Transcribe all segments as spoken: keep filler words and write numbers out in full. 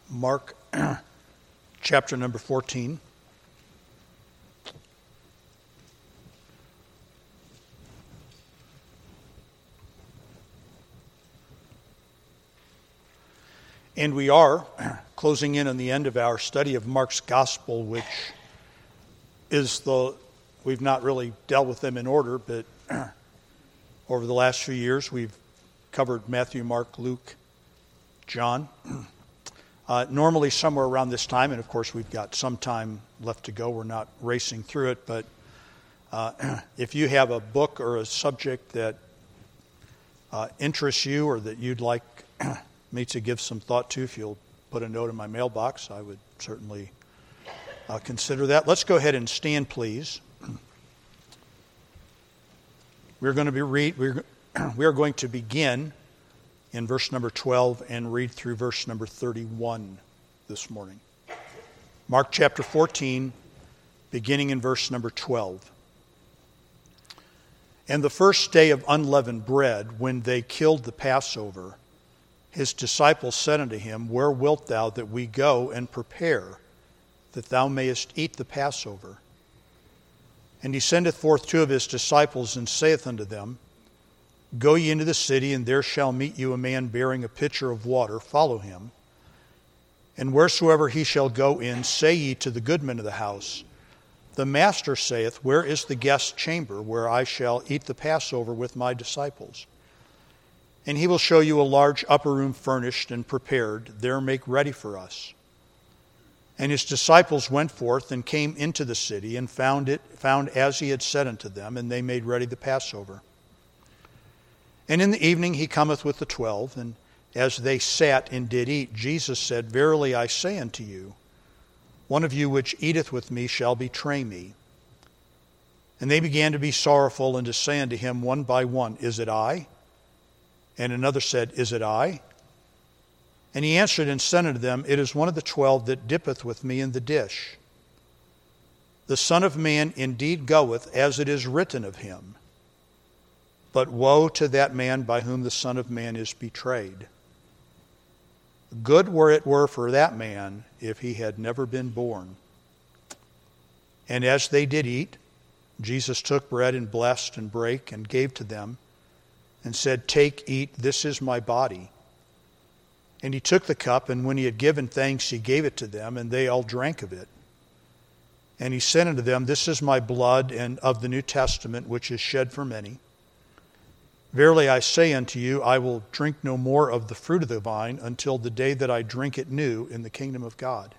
Mark chapter number fourteen. And we are closing in on the end of our study of Mark's Gospel, which is the, we've not really dealt with them in order, but over the last few years we've covered Matthew, Mark, Luke, John. Uh, normally somewhere around this time, and of course we've got some time left to go. We're not racing through it, but uh, if you have a book or a subject that uh, interests you or that you'd like me to give some thought to, if you'll put a note in my mailbox, I would certainly uh, consider that. Let's go ahead and stand, please. We're going to be read. We're, we are going to begin in verse number twelve and read through verse number thirty-one this morning. Mark chapter fourteen, beginning in verse number twelve. And the first day of unleavened bread, when they killed the Passover, his disciples said unto him, Where wilt thou that we go and prepare, that thou mayest eat the Passover? And he sendeth forth two of his disciples, and saith unto them, Go ye into the city, and there shall meet you a man bearing a pitcher of water. Follow him. And wheresoever he shall go in, say ye to the goodman of the house, The master saith, Where is the guest chamber, where I shall eat the Passover with my disciples? And he will show you a large upper room furnished and prepared. There make ready for us. And his disciples went forth and came into the city, and found it found as he had said unto them, and they made ready the Passover. And in the evening he cometh with the twelve, and as they sat and did eat, Jesus said, Verily I say unto you, one of you which eateth with me shall betray me. And they began to be sorrowful, and to say unto him one by one, Is it I? And another said, Is it I? And he answered and said unto them, It is one of the twelve that dippeth with me in the dish. The Son of Man indeed goeth, as it is written of him. But woe to that man by whom the Son of Man is betrayed. Good were it were for that man if he had never been born. And as they did eat, Jesus took bread and blessed and brake and gave to them, and said, Take, eat, this is my body. And he took the cup, and when he had given thanks, he gave it to them, and they all drank of it. And he said unto them, This is my blood and of the New Testament, which is shed for many. Verily I say unto you, I will drink no more of the fruit of the vine until the day that I drink it new in the kingdom of God.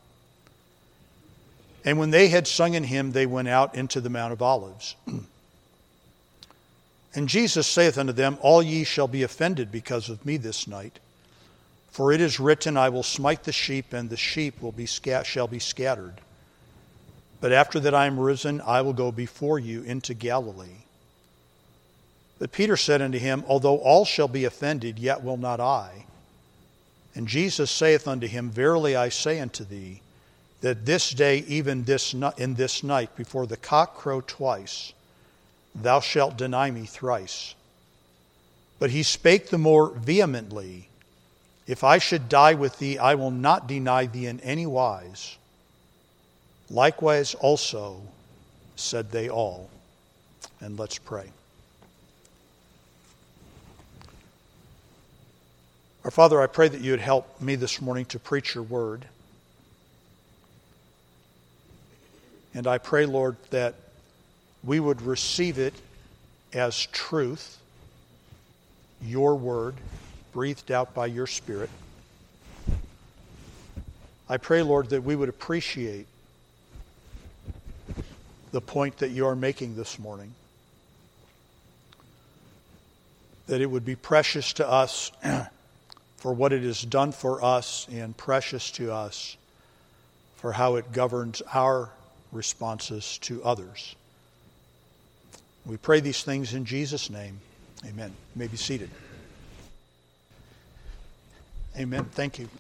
And when they had sung an hymn, they went out into the Mount of Olives. And Jesus saith unto them, All ye shall be offended because of me this night. For it is written, I will smite the sheep, and the sheep will be scat- shall be scattered. But after that I am risen, I will go before you into Galilee. But Peter said unto him, Although all shall be offended, yet will not I. And Jesus saith unto him, Verily I say unto thee, that this day, even this in this night, before the cock crow twice, thou shalt deny me thrice. But he spake the more vehemently, If I should die with thee, I will not deny thee in any wise. Likewise also said they all. And let's pray. Our Father, I pray that you would help me this morning to preach your word. And I pray, Lord, that we would receive it as truth, your word, breathed out by your Spirit. I pray, Lord, that we would appreciate the point that you are making this morning. That it would be precious to us for what it has done for us, and precious to us for how it governs our responses to others. We pray these things in Jesus' name. Amen. You may be seated. Amen. Thank you.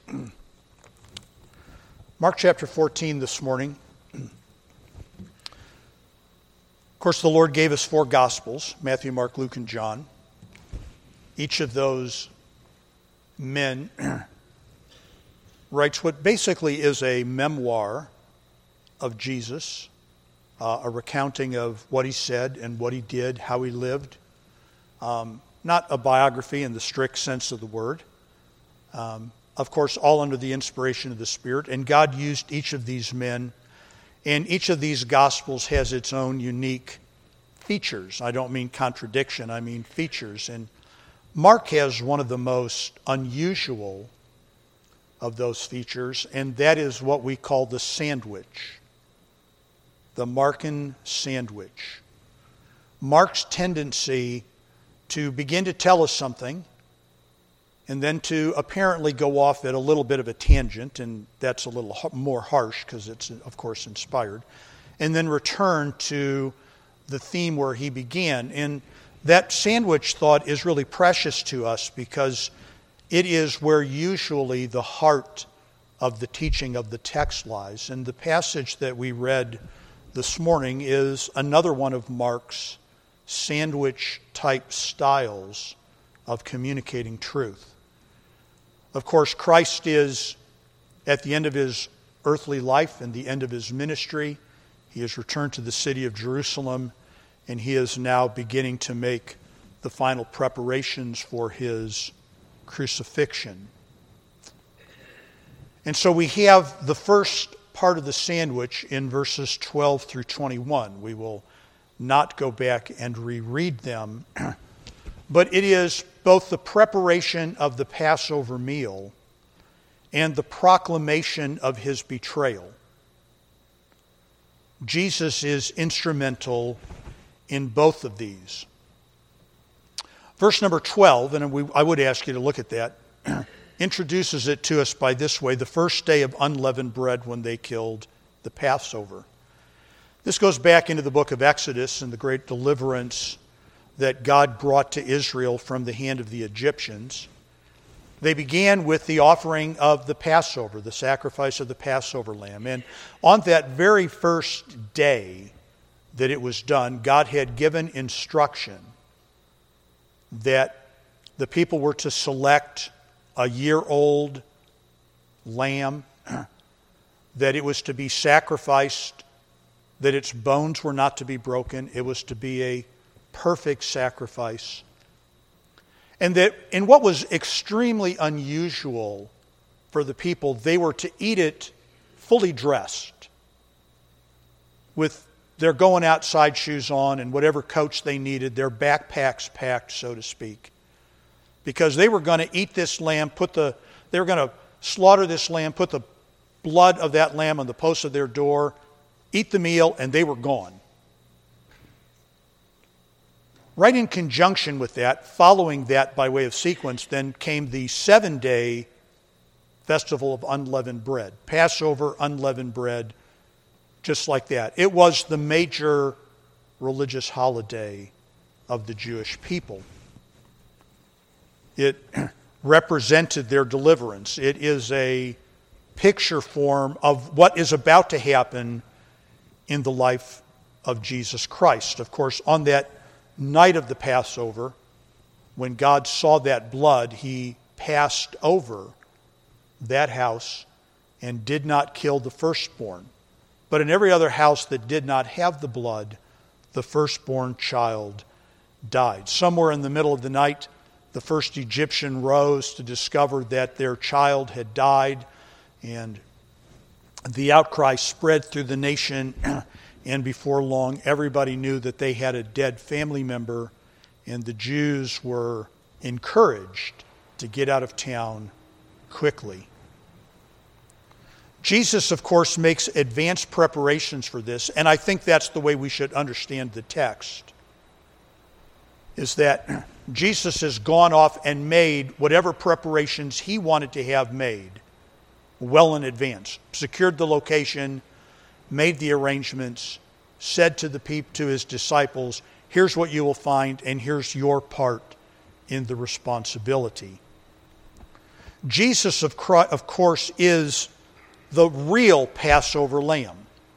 Mark chapter fourteen this morning. Of course, the Lord gave us four Gospels, Matthew, Mark, Luke, and John. Each of those men writes what basically is a memoir of Jesus, uh, a recounting of what he said and what he did, how he lived. Um, not a biography in the strict sense of the word. Um, of course, all under the inspiration of the Spirit. And God used each of these men, and each of these Gospels has its own unique features. I don't mean contradiction, I mean features. And Mark has one of the most unusual of those features, and that is what we call the sandwich. The Markan sandwich. Mark's tendency to begin to tell us something and then to apparently go off at a little bit of a tangent, and that's a little more harsh because it's, of course, inspired, and then return to the theme where he began. And that sandwich thought is really precious to us because it is where usually the heart of the teaching of the text lies. And the passage that we read this morning is another one of Mark's sandwich-type styles of communicating truth. Of course, Christ is at the end of his earthly life and the end of his ministry. He has returned to the city of Jerusalem, and he is now beginning to make the final preparations for his crucifixion. And so we have the first part of the sandwich in verses twelve through twenty-one. We will not go back and reread them, but it is both the preparation of the Passover meal and the proclamation of his betrayal. Jesus is instrumental in both of these. Verse number twelve, and we, I would ask you to look at that, introduces it to us by this way: the first day of unleavened bread when they killed the Passover. This goes back into the book of Exodus and the great deliverance that God brought to Israel from the hand of the Egyptians. They began with the offering of the Passover, the sacrifice of the Passover lamb. And on that very first day that it was done, God had given instruction that the people were to select a year-old lamb, that it was to be sacrificed, that its bones were not to be broken. It was to be a perfect sacrifice. And that in what was extremely unusual for the people, they were to eat it fully dressed, with their going outside shoes on and whatever coats they needed, their backpacks packed, so to speak. Because they were going to eat this lamb, put the they were going to slaughter this lamb, put the blood of that lamb on the post of their door, eat the meal, and they were gone. Right in conjunction with that, following that by way of sequence, then came the seven-day festival of unleavened bread. Passover, unleavened bread, just like that. It was the major religious holiday of the Jewish people. It represented their deliverance. It is a picture form of what is about to happen in the life of Jesus Christ. Of course, on that night of the Passover, when God saw that blood, he passed over that house and did not kill the firstborn. But in every other house that did not have the blood, the firstborn child died. Somewhere in the middle of the night, the first Egyptian rose to discover that their child had died, and the outcry spread through the nation, and before long, everybody knew that they had a dead family member, and the Jews were encouraged to get out of town quickly. Jesus, of course, makes advanced preparations for this, and I think that's the way we should understand the text, is that Jesus has gone off and made whatever preparations he wanted to have made well in advance, secured the location, made the arrangements, said to the peop- to his disciples, here's what you will find, and here's your part in the responsibility. Jesus, of, cro- of course, is the real Passover lamb.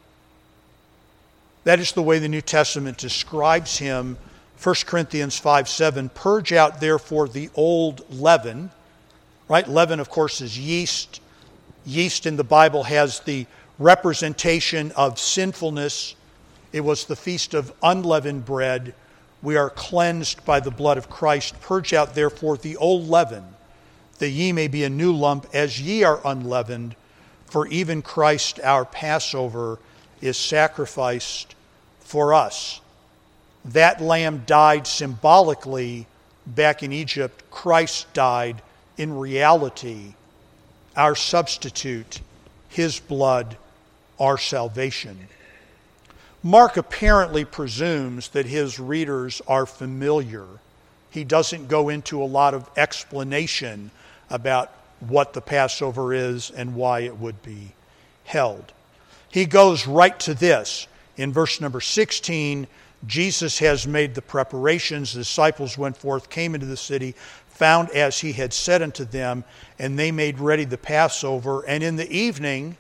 That is the way the New Testament describes him. First Corinthians five seven, purge out therefore the old leaven. Right? Leaven, of course, is yeast. Yeast in the Bible has the representation of sinfulness. It was the feast of unleavened bread. We are cleansed by the blood of Christ. Purge out therefore the old leaven, that ye may be a new lump, as ye are unleavened. For even Christ our Passover is sacrificed for us. That lamb died symbolically back in Egypt. Christ died in reality, our substitute, his blood, our salvation. Mark apparently presumes that his readers are familiar. He doesn't go into a lot of explanation about what the Passover is and why it would be held. He goes right to this. In verse number sixteen, Jesus has made the preparations. The disciples went forth, came into the city, found as he had said unto them, and they made ready the Passover. And in the evening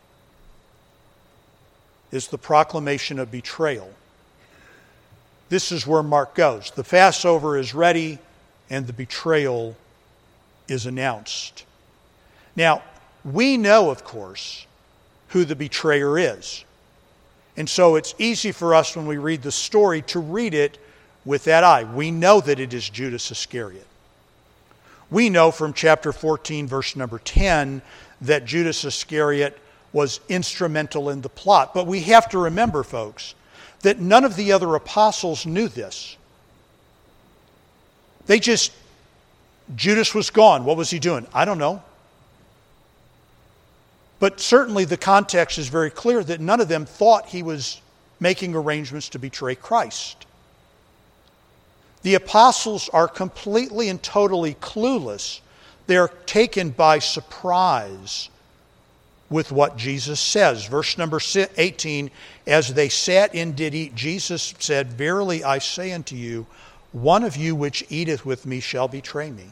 is the proclamation of betrayal. This is where Mark goes. The Passover is ready, and the betrayal is announced. Now, we know, of course, who the betrayer is. And so it's easy for us when we read the story to read it with that eye. We know that it is Judas Iscariot. We know from chapter fourteen, verse number ten, that Judas Iscariot was instrumental in the plot. But we have to remember, folks, that none of the other apostles knew this. They just, Judas was gone. What was he doing? I don't know. But certainly the context is very clear that none of them thought he was making arrangements to betray Christ. The apostles are completely and totally clueless. They are taken by surprise with what Jesus says. Verse number eighteen, as they sat and did eat, Jesus said, Verily I say unto you, one of you which eateth with me shall betray me.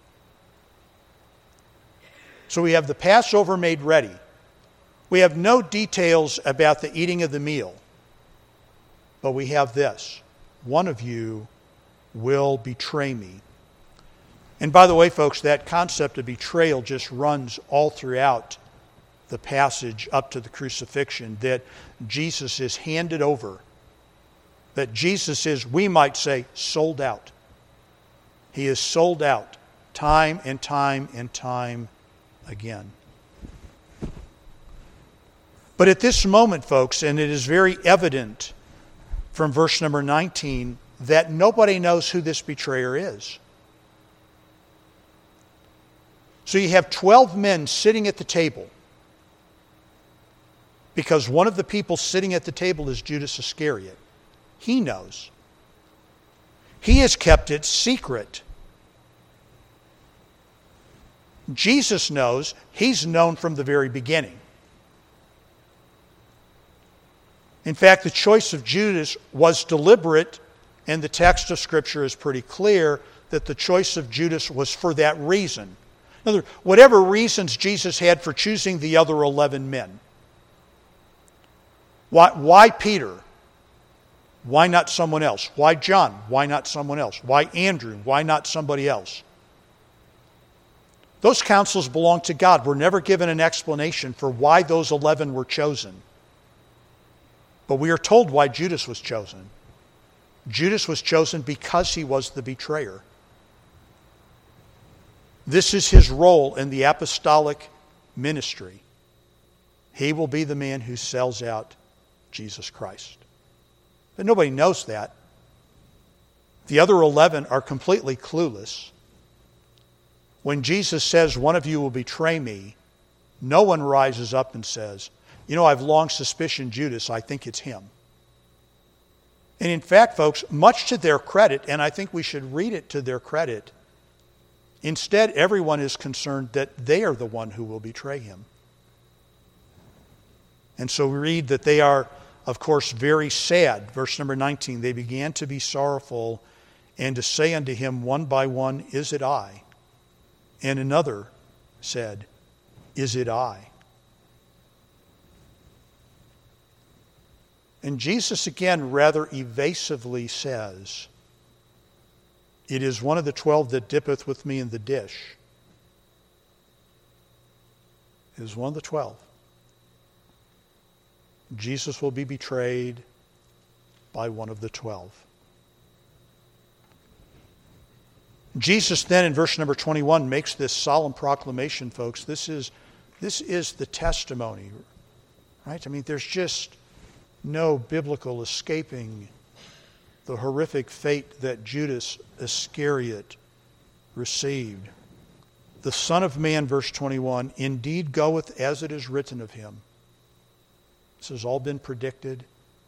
So we have the Passover made ready. We have no details about the eating of the meal. But we have this. One of you will betray me. And by the way, folks, that concept of betrayal just runs all throughout the passage up to the crucifixion, that Jesus is handed over. That Jesus is, we might say, sold out. He is sold out time and time and time again. But at this moment, folks, and it is very evident from verse number nineteen, that nobody knows who this betrayer is. So you have twelve men sitting at the table, because one of the people sitting at the table is Judas Iscariot. He knows. He has kept it secret. Jesus knows. He's known from the very beginning. In fact, the choice of Judas was deliberate, and the text of Scripture is pretty clear that the choice of Judas was for that reason. In other words, whatever reasons Jesus had for choosing the other eleven men. Why, why Peter? Why not someone else? Why John? Why not someone else? Why Andrew? Why not somebody else? Those counsels belong to God. We're never given an explanation for why those eleven were chosen. But we are told why Judas was chosen. Judas was chosen because he was the betrayer. This is his role in the apostolic ministry. He will be the man who sells out Jesus Christ. But nobody knows that. The other eleven are completely clueless. When Jesus says, one of you will betray me, no one rises up and says, you know, I've long suspicioned Judas, I think it's him. And in fact, folks, much to their credit, and I think we should read it to their credit, instead everyone is concerned that they are the one who will betray him. And so we read that they are, of course, very sad. Verse number nineteen, they began to be sorrowful and to say unto him one by one, is it I? And another said, is it I? And Jesus again rather evasively says, it is one of the twelve that dippeth with me in the dish. is one of the twelve. Jesus will be betrayed by one of the twelve. Jesus then in verse number twenty-one makes this solemn proclamation, folks. This is, this is the testimony, right? I mean, there's just no biblical escaping the horrific fate that Judas Iscariot received. The Son of Man, verse twenty-one, indeed goeth as it is written of him. This has all been predicted.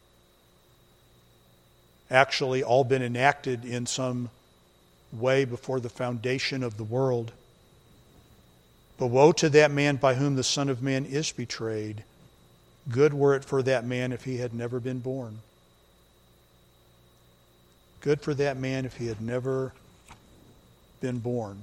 Actually, all been enacted in some way before the foundation of the world. But woe to that man by whom the Son of Man is betrayed. Good were it for that man if he had never been born. Good for that man if he had never been born.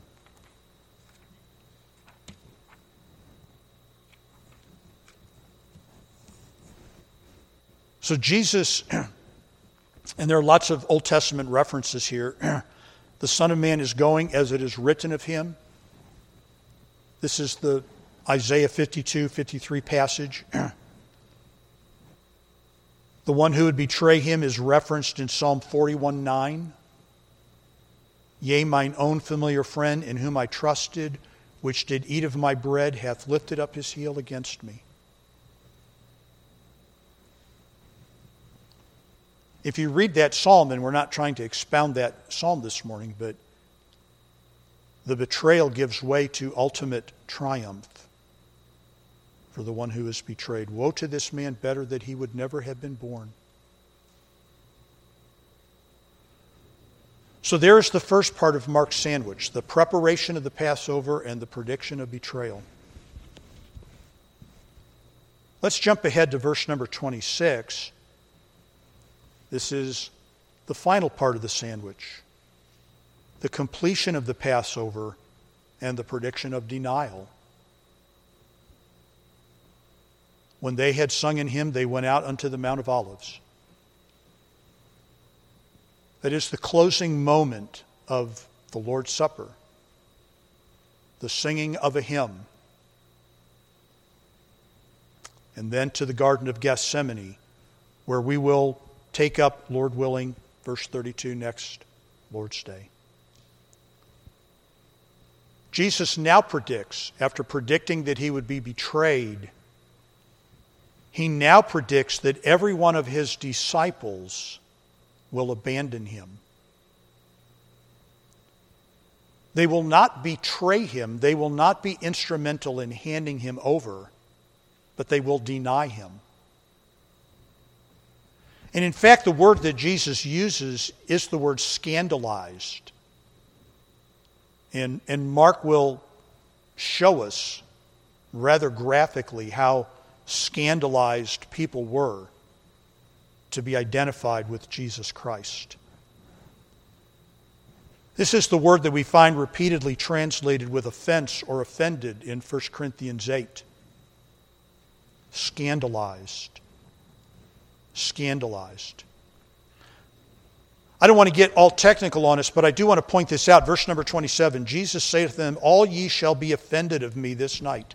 So Jesus, and there are lots of Old Testament references here, the Son of Man is going as it is written of him. This is the Isaiah fifty-two, fifty-three passage. The one who would betray him is referenced in Psalm forty-one, nine. Yea, mine own familiar friend in whom I trusted, which did eat of my bread, hath lifted up his heel against me. If you read that psalm, and we're not trying to expound that psalm this morning, but the betrayal gives way to ultimate triumph for the one who is betrayed. Woe to this man, better that he would never have been born. So there's the first part of Mark's sandwich, the preparation of the Passover and the prediction of betrayal. Let's jump ahead to verse number twenty-six. This is the final part of the sandwich, the completion of the Passover and the prediction of denial. When they had sung an hymn, they went out unto the Mount of Olives. That is the closing moment of the Lord's Supper, the singing of a hymn. And then to the Garden of Gethsemane, where we will take up, Lord willing, verse thirty-two, next Lord's Day. Jesus now predicts, after predicting that he would be betrayed, he now predicts that every one of his disciples will abandon him. They will not betray him. They will not be instrumental in handing him over, but they will deny him. And in fact, the word that Jesus uses is the word scandalized. And, and Mark will show us rather graphically how scandalized people were to be identified with Jesus Christ. This is the word that we find repeatedly translated with offense or offended in First Corinthians eight. Scandalized. Scandalized. I don't want to get all technical on us, but I do want to point this out. Verse number twenty-seven, Jesus saith to them, all ye shall be offended of me this night.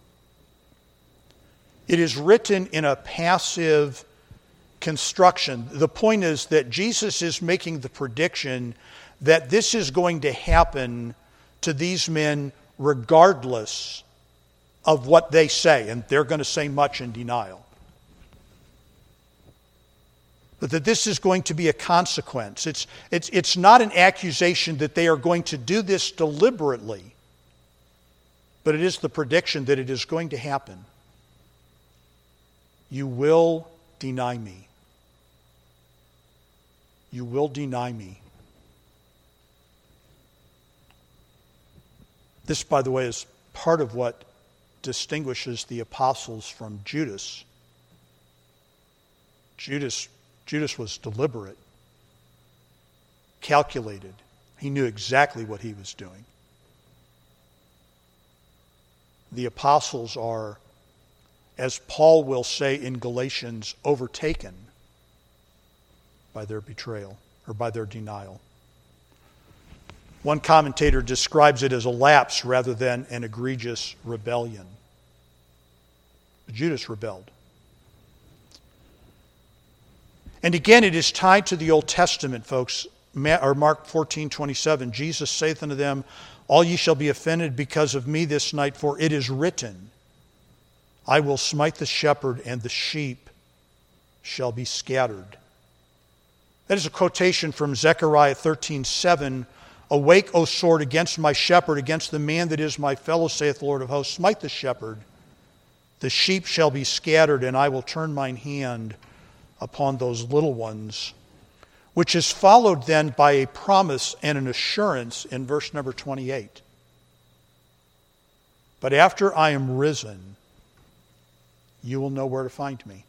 It is written in a passive construction. The point is that Jesus is making the prediction that this is going to happen to these men regardless of what they say, and they're going to say much in denial. But that this is going to be a consequence. It's, it's, it's not an accusation that they are going to do this deliberately, but it is the prediction that it is going to happen. You will deny me. You will deny me. This, by the way, is part of what distinguishes the apostles from Judas. Judas Judas was deliberate, calculated. He knew exactly what he was doing. The apostles are, as Paul will say in Galatians, overtaken by their betrayal or by their denial. One commentator describes it as a lapse rather than an egregious rebellion. Judas rebelled. And again, it is tied to the Old Testament, folks. Or Mark fourteen twenty-seven, Jesus saith unto them, all ye shall be offended because of me this night, for it is written, I will smite the shepherd, and the sheep shall be scattered. That is a quotation from Zechariah thirteen seven. Awake, O sword, against my shepherd, against the man that is my fellow, saith the Lord of hosts. Smite the shepherd, the sheep shall be scattered, and I will turn mine hand upon those little ones. Which is followed then by a promise and an assurance in verse number twenty-eight. But after I am risen, you will know where to find me.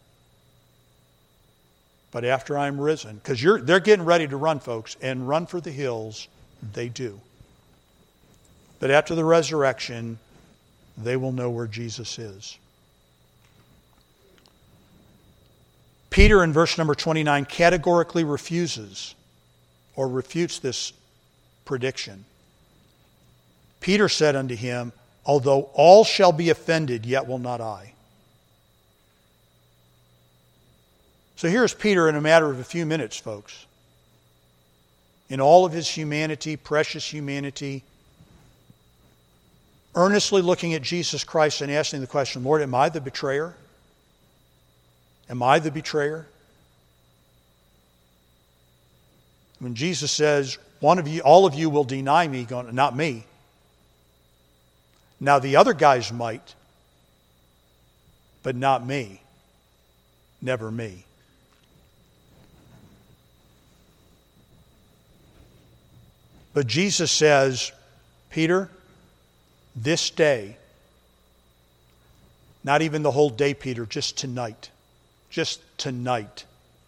But after I am risen, because you're they're getting ready to run, folks, and run for the hills, they do. But after the resurrection, they will know where Jesus is. Peter in verse number twenty-nine categorically refuses or refutes this prediction. Peter said unto him, although all shall be offended, yet will not I. So here's Peter in a matter of a few minutes, folks. In all of his humanity, precious humanity, earnestly looking at Jesus Christ and asking the question, Lord, am I the betrayer? Am I the betrayer? When Jesus says, one of you, all of you will deny me, going, not me. Now the other guys might, but not me. Never me. But Jesus says, Peter, this day, not even the whole day, Peter, just tonight. Just tonight,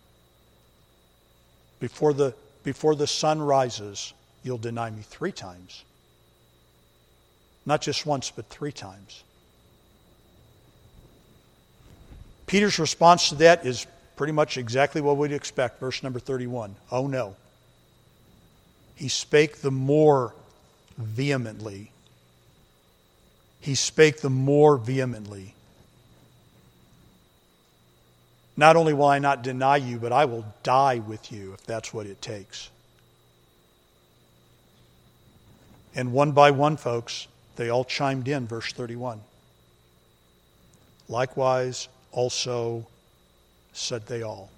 before the, before the sun rises, you'll deny me three times. Not just once, but three times. Peter's response to that is pretty much exactly what we'd expect. Verse number thirty-one. Oh no. He spake the more vehemently. He spake the more vehemently. Not only will I not deny you, but I will die with you if that's what it takes. And one by one, folks, they all chimed in, verse thirty-one. Likewise, also said they all.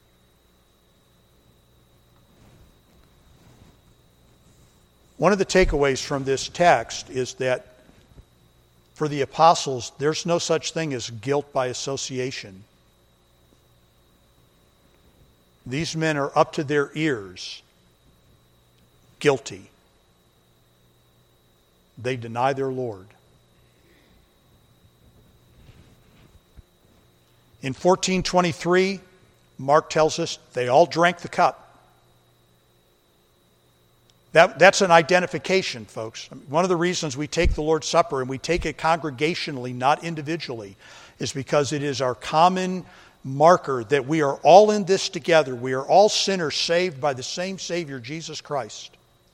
One of the takeaways from this text is that for the apostles, there's no such thing as guilt by association. These men are up to their ears, guilty. They deny their Lord. In fourteen twenty-three, Mark tells us they all drank the cup. That, that's an identification, folks. One of the reasons we take the Lord's Supper and we take it congregationally, not individually, is because it is our common marker that we are all in this together. We are all sinners saved by the same Savior, Jesus Christ.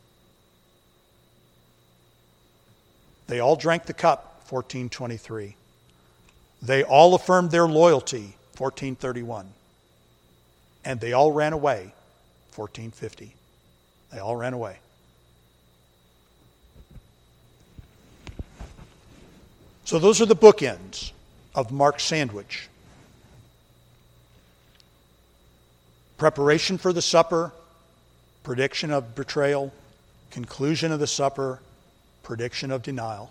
They all drank the cup, fourteen twenty-three. They all affirmed their loyalty, fourteen thirty-one. And they all ran away, fourteen fifty. They all ran away. So those are the bookends of Mark's sandwich. Preparation for the supper, prediction of betrayal, conclusion of the supper, prediction of denial.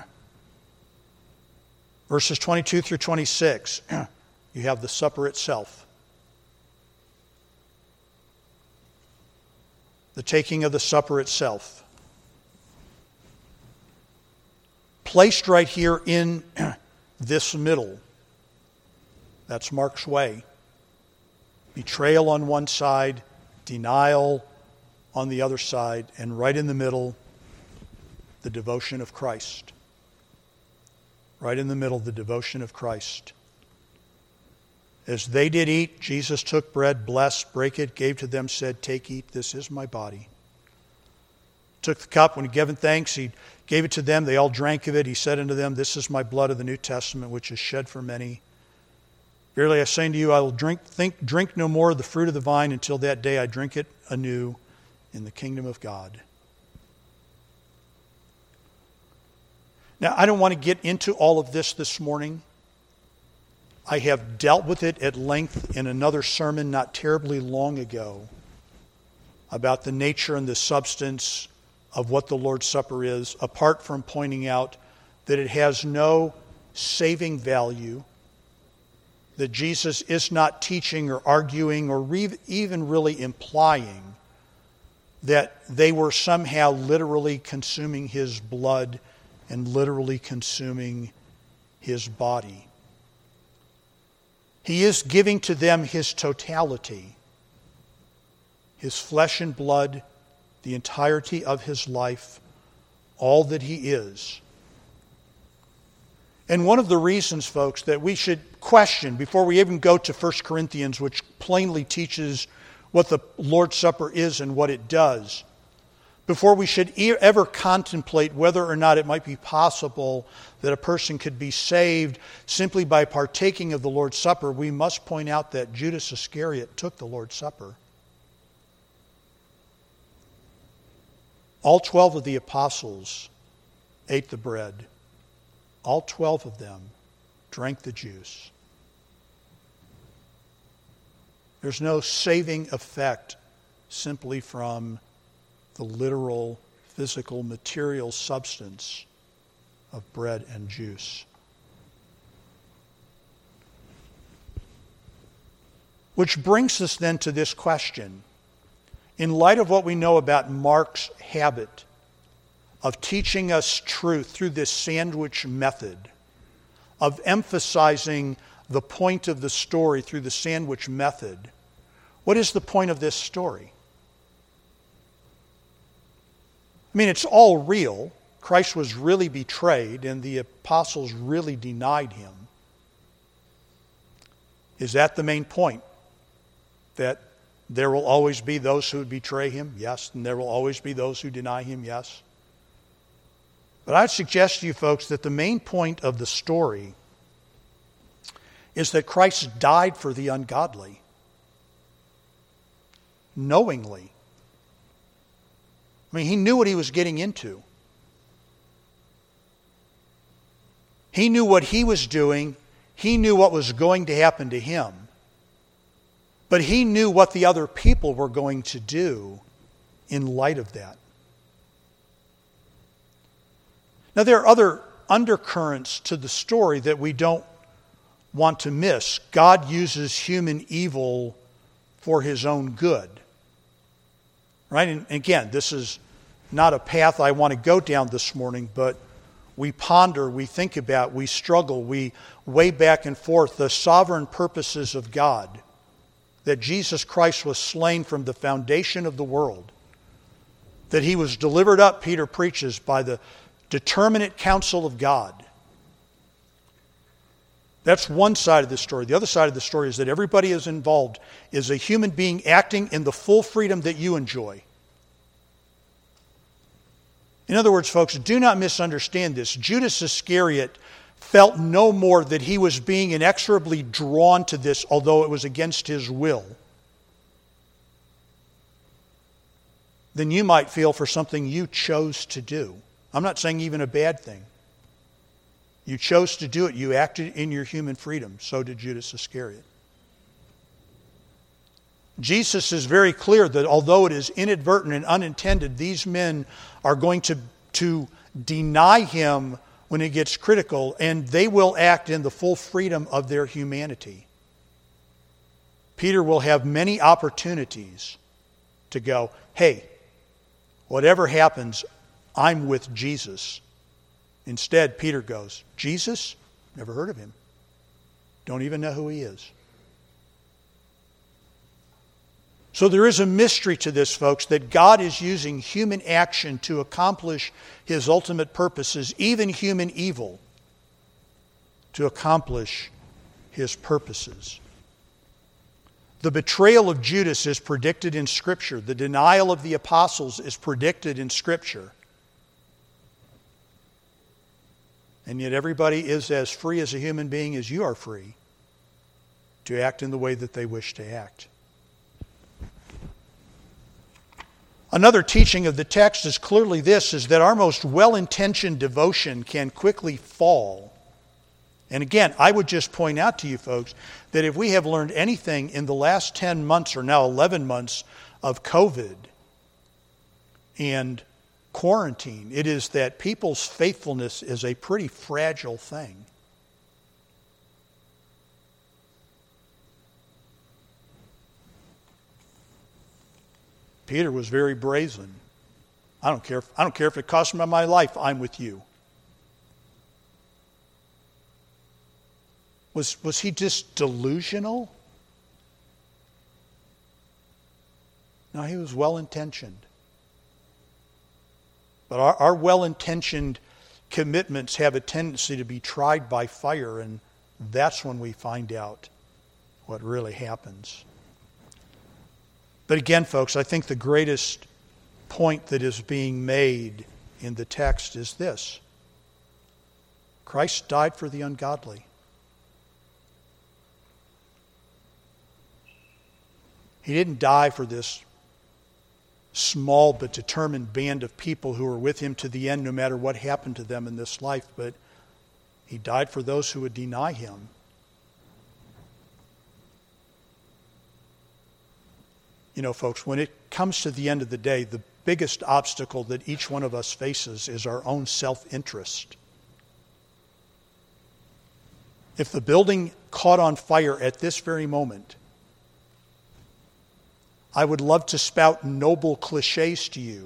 Verses twenty-two through twenty-six, you have the supper itself. The taking of the supper itself. Placed right here in this middle. That's Mark's way. Betrayal on one side, denial on the other side, and right in the middle, the devotion of Christ. Right in the middle, the devotion of Christ. As they did eat, Jesus took bread, blessed, brake it, gave to them, said, take, eat, this is my body. took the cup. When he gave thanks, he gave it to them. They all drank of it. He said unto them, This is my blood of the New Testament, which is shed for many. Verily I say unto you, I will drink, think, drink no more of the fruit of the vine until that day I drink it anew in the kingdom of God. Now, I don't want to get into all of this this morning. I have dealt with it at length in another sermon not terribly long ago about the nature and the substance of what the Lord's Supper is, apart from pointing out that it has no saving value, that Jesus is not teaching or arguing or re- even really implying that they were somehow literally consuming his blood and literally consuming his body. He is giving to them his totality, his flesh and blood, the entirety of his life, all that he is. And one of the reasons, folks, that we should question before we even go to First Corinthians, which plainly teaches what the Lord's Supper is and what it does, before we should ever contemplate whether or not it might be possible that a person could be saved simply by partaking of the Lord's Supper, we must point out that Judas Iscariot took the Lord's Supper. All twelve of the apostles ate the bread. All twelve of them drank the juice. There's no saving effect simply from the literal, physical, material substance of bread and juice. Which brings us then to this question. In light of what we know about Mark's habit of teaching us truth through this sandwich method, of emphasizing the point of the story through the sandwich method, what is the point of this story? I mean, it's all real. Christ was really betrayed and the apostles really denied him. Is that the main point? That there will always be those who would betray him? Yes. And there will always be those who deny him? Yes. But I'd suggest to you folks that the main point of the story is that Christ died for the ungodly. Knowingly. I mean, he knew what he was getting into. He knew what he was doing. He knew what was going to happen to him. But he knew what the other people were going to do in light of that. Now, there are other undercurrents to the story that we don't want to miss. God uses human evil for his own good. Right? And again, this is not a path I want to go down this morning, but we ponder, we think about, we struggle, we weigh back and forth the sovereign purposes of God. That Jesus Christ was slain from the foundation of the world. That he was delivered up, Peter preaches, by the determinate counsel of God. That's one side of the story. The other side of the story is that everybody is involved is a human being acting in the full freedom that you enjoy. In other words, folks, do not misunderstand this. Judas Iscariot felt no more that he was being inexorably drawn to this, although it was against his will, than you might feel for something you chose to do. I'm not saying even a bad thing. You chose to do it. You acted in your human freedom. So did Judas Iscariot. Jesus is very clear that although it is inadvertent and unintended, these men are going to, to deny him when it gets critical, and they will act in the full freedom of their humanity. Peter will have many opportunities to go, hey, whatever happens, I'm with Jesus. Instead, Peter goes, Jesus? Never heard of him. Don't even know who he is. So there is a mystery to this, folks, that God is using human action to accomplish his ultimate purposes, even human evil, to accomplish his purposes. The betrayal of Judas is predicted in Scripture. The denial of the apostles is predicted in Scripture. And yet everybody is as free as a human being as you are free to act in the way that they wish to act. Another teaching of the text is clearly this, is that our most well-intentioned devotion can quickly fall. And again, I would just point out to you folks that if we have learned anything in the last ten months or now eleven months of COVID and quarantine, it is that people's faithfulness is a pretty fragile thing. Peter was very brazen. I don't care if, I don't care if it costs me my life, I'm with you. Was, was he just delusional? No, he was well-intentioned. But our, our well-intentioned commitments have a tendency to be tried by fire, and that's when we find out what really happens. But again, folks, I think the greatest point that is being made in the text is this. Christ died for the ungodly. He didn't die for this small but determined band of people who were with him to the end, no matter what happened to them in this life, but he died for those who would deny him. You know, folks, when it comes to the end of the day, the biggest obstacle that each one of us faces is our own self-interest. If the building caught on fire at this very moment, I would love to spout noble cliches to you.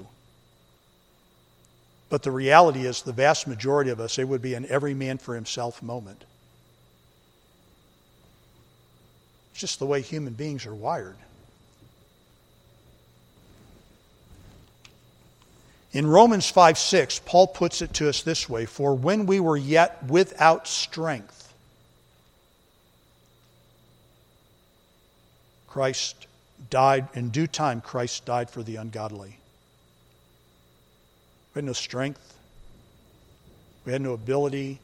But the reality is, the vast majority of us, it would be an every man for himself moment. It's just the way human beings are wired. In Romans five six, Paul puts it to us this way, for when we were yet without strength, Christ died, in due time Christ died for the ungodly. We had no strength. We had no ability.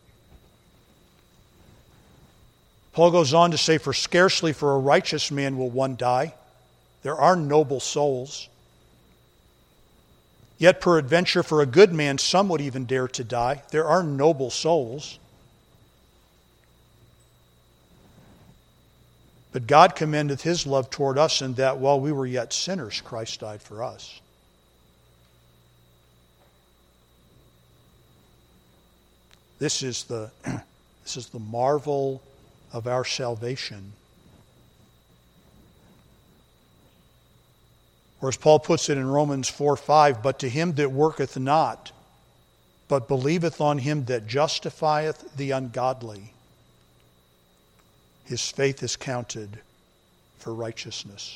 Paul goes on to say, for scarcely for a righteous man will one die. There are noble souls. Yet peradventure for a good man some would even dare to die. There are noble souls. But God commendeth his love toward us in that while we were yet sinners, Christ died for us. This is the, this is the marvel of our salvation. Or as Paul puts it in Romans four five, but to him that worketh not, but believeth on him that justifieth the ungodly, his faith is counted for righteousness.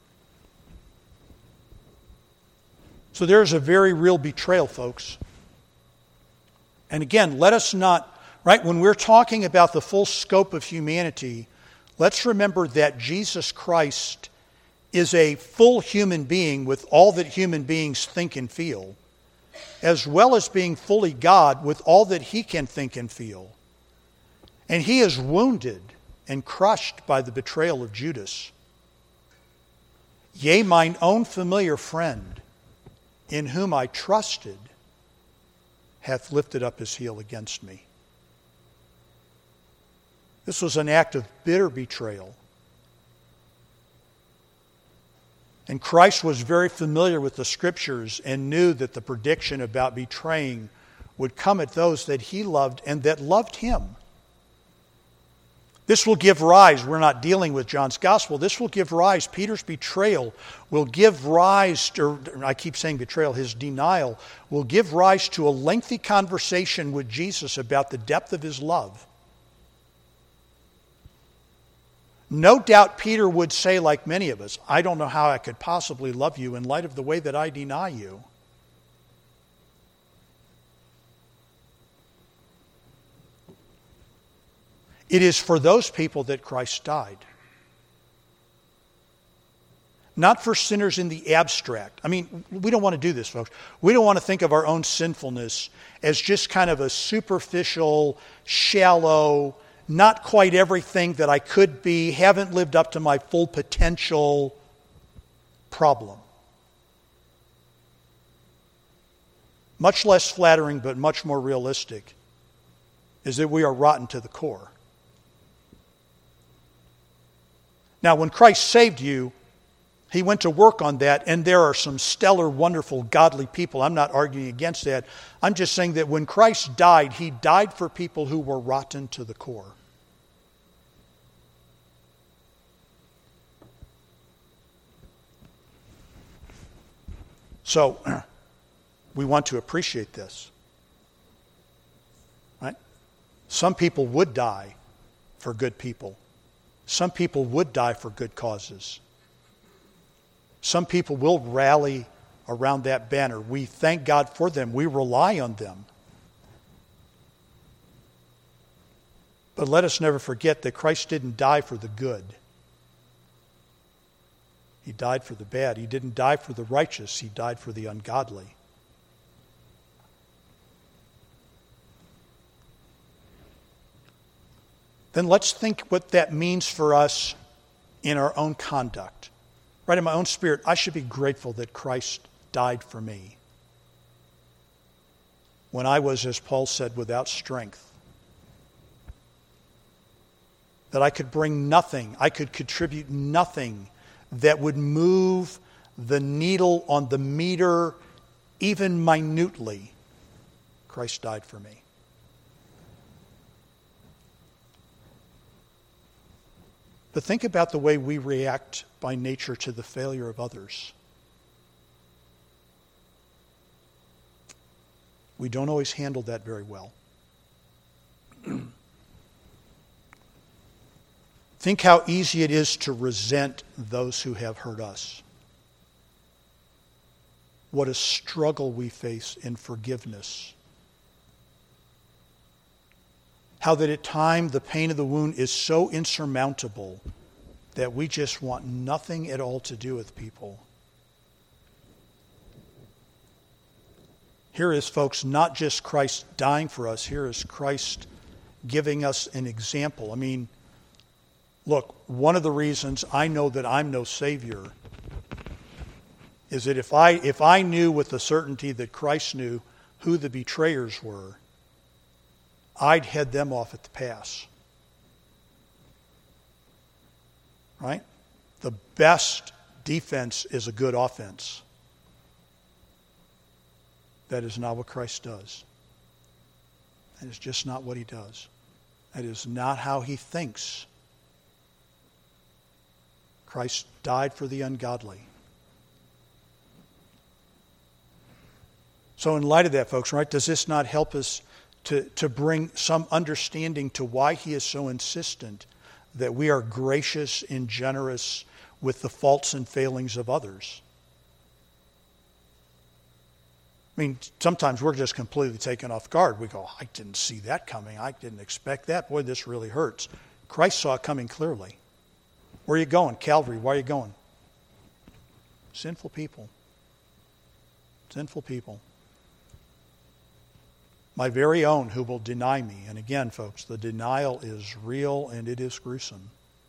So there's a very real betrayal, folks. And again, let us not, right, when we're talking about the full scope of humanity, let's remember that Jesus Christ is a full human being with all that human beings think and feel, as well as being fully God with all that he can think and feel. And he is wounded and crushed by the betrayal of Judas. Yea, mine own familiar friend, in whom I trusted, hath lifted up his heel against me. This was an act of bitter betrayal. And Christ was very familiar with the Scriptures and knew that the prediction about betraying would come at those that he loved and that loved him. This will give rise, we're not dealing with John's Gospel, this will give rise, Peter's betrayal will give rise, to, I keep saying betrayal, his denial will give rise to a lengthy conversation with Jesus about the depth of his love. No doubt Peter would say, like many of us, I don't know how I could possibly love you in light of the way that I deny you. It is for those people that Christ died. not for sinners in the abstract. I mean, we don't want to do this, folks. We don't want to think of our own sinfulness as just kind of a superficial, shallow, not quite everything that I could be, haven't lived up to my full potential problem. Much less flattering, but much more realistic, is that we are rotten to the core. Now, when Christ saved you, He went to work on that, and there are some stellar, wonderful, godly people. I'm not arguing against that. I'm just saying that when Christ died, He died for people who were rotten to the core. So, we want to appreciate this. Right? Some people would die for good people. Some people would die for good causes. Some people will rally around that banner. We thank God for them. We rely on them. But let us never forget that Christ didn't die for the good. He died for the bad. He didn't die for the righteous. He died for the ungodly. Then let's think what that means for us in our own conduct. Right, in my own spirit, I should be grateful that Christ died for me when I was, as Paul said, without strength. That I could bring nothing, I could contribute nothing that would move the needle on the meter even minutely. Christ died for me. But think about the way we react by nature to the failure of others. We don't always handle that very well. Think how easy it is to resent those who have hurt us. What a struggle we face in forgiveness. How that at times the pain of the wound is so insurmountable that we just want nothing at all to do with people. Here is, folks, not just Christ dying for us. Here is Christ giving us an example. I mean, look, one of the reasons I know that I'm no Savior is that if I if I knew with the certainty that Christ knew who the betrayers were, I'd head them off at the pass. Right? The best defense is a good offense. That is not what Christ does. That is just not what He does. That is not how He thinks. Christ died for the ungodly. So in light of that, folks, right, does this not help us to, to bring some understanding to why He is so insistent that we are gracious and generous with the faults and failings of others? I mean, sometimes we're just completely taken off guard. We go, I didn't see that coming. I didn't expect that. Boy, this really hurts. Christ saw it coming clearly. Where are you going? Calvary, why are you going? Sinful people. Sinful people. My very own who will deny me. And again, folks, the denial is real and it is gruesome.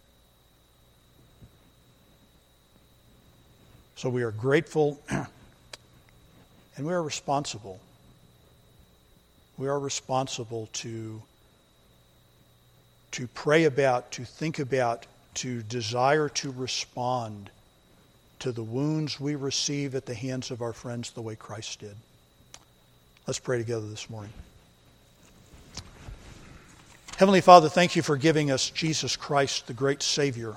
So we are grateful and we are responsible. We are responsible to, to pray about, to think about, to desire to respond to the wounds we receive at the hands of our friends the way Christ did. Let's pray together this morning. Heavenly Father, thank You for giving us Jesus Christ, the great Savior.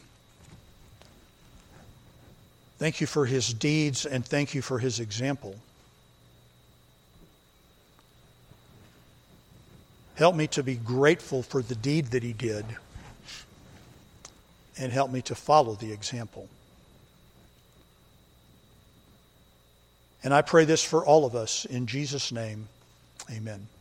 Thank You for His deeds and thank You for His example. Help me to be grateful for the deed that He did and help me to follow the example. And I pray this for all of us in Jesus' name. Amen.